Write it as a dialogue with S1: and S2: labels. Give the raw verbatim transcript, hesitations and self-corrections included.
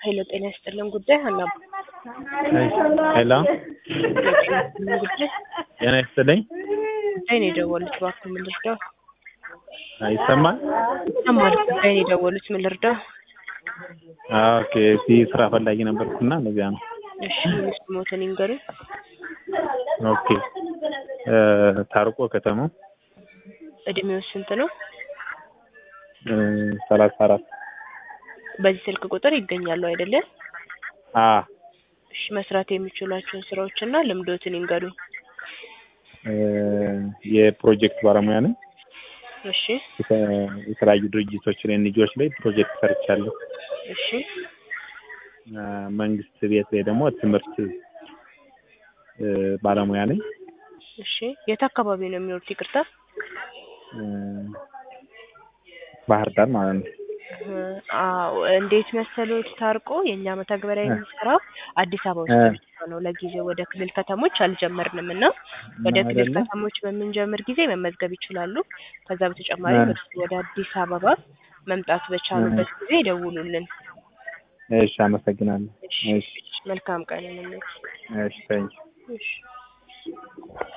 S1: ሄሎ ጤና ይስጥልን ጉዳይ ሀና
S2: ሄሎ
S1: ጉዳይ
S2: ጤና ይስጥልኝ
S1: ጉዳይ ነው የደወሉት እባክዎ ምን ልርዳው?
S2: አይሰማል?
S1: ይሰማል ጉዳይ ነው የደወሉት ምን ልርዳው?
S2: ኦኬ እሺ ስራ ፈላጊ ነበርኩና ለዚያ ነው።
S1: እሺ ስሞትን ይንገሩኝ።
S2: ኦኬ ታርቆ ከተማው
S1: እድሜው ስንት ነው?
S2: ሰላሳ አራት
S1: በዚህ ስልክ ቁጥር ይገኛሉ አይደለ?
S2: አ
S1: እሺ መስራት የሚችሏቸውን ስራዎችና ልምዶትን ይንገሩኝ።
S2: የፕሮጀክት ባለሙያ ነኝ።
S1: እሺ
S2: የተለያዩ ድርጅቶች ላይ ልጆች ላይ ፕሮጀክት ሰርቻለሁ።
S1: እሺ
S2: መንግስት ቤት ላይ ደግሞ ትምህርት ባለሙያ ነኝ።
S1: እሺ የት አካባቢ ነው የሚኖሩት? ይቅርታ
S2: ባህር ዳር ማለት ነው።
S1: አዎ እንዴት መሰሎት ታርቆ የኛ መተግበሪያ የሚሰራው አዲስ አበባ ውስጥ ብቻ ነው። ለጊዜው ወደ ክልል ከተሞች አልጀመርንም እና ወደ ክልል ከተሞች በምንጀምር ጊዜ መመዝገብ ይችላሉ። ከዛ በተጨማሪ ወደ አዲስ አበባ መምጣት በቻሉበት ጊዜ ይደውሉልን።
S2: እሺ አመሰግናለሁ።
S1: እሺ መልካም ቀን ይሁንልዎት።
S2: እሺ ታንኪ
S1: እሺ